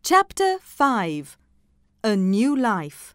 Chapter 5 A New Life.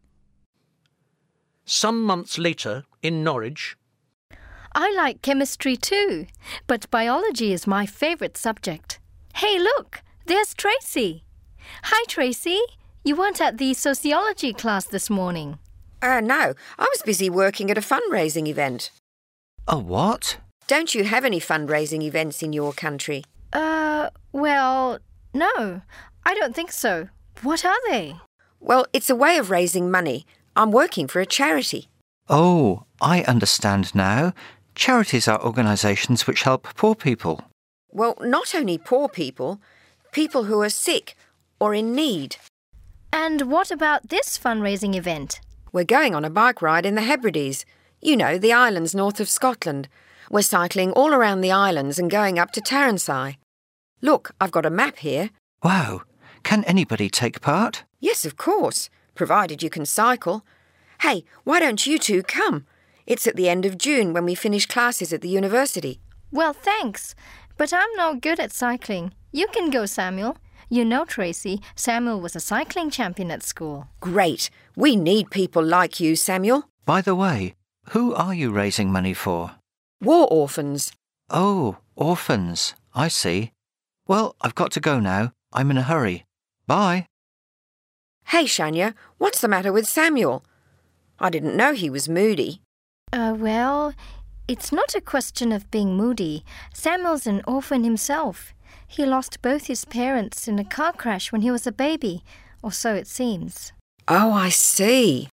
Some months later, in Norwich. I like chemistry too, but biology is my favourite subject. Hey, look, there's Tracy. Hi, Tracy. You weren't at the sociology class this morning. No, I was busy working at a fundraising event. A what? Don't you have any fundraising events in your country? Well, no, I don't think so. What are they? Well, it's a way of raising money. I'm working for a charity. Oh, I understand now. Charities are organisations which help poor people. Well, not only poor people, people who are sick or in need. And what about this fundraising event? We're going on a bike ride in the Hebrides. You know, the islands north of Scotland. We're cycling all around the islands and going up to Taransai. Look, I've got a map here. Wow. Can anybody take part? Yes, of course, provided you can cycle. Hey, why don't you two come? It's at the end of June when we finish classes at the university. Well, thanks, but I'm no good at cycling. You can go, Samuel. You know, Tracy, Samuel was a cycling champion at school. Great. We need people like you, Samuel. By the way, who are you raising money for? War orphans. Oh, orphans. I see. Well, I've got to go now. I'm in a hurry. Bye. Hey, Shania, what's the matter with Samuel? I didn't know he was moody. Well, it's not a question of being moody. Samuel's an orphan himself. He lost both his parents in a car crash when he was a baby, or so it seems. Oh, I see.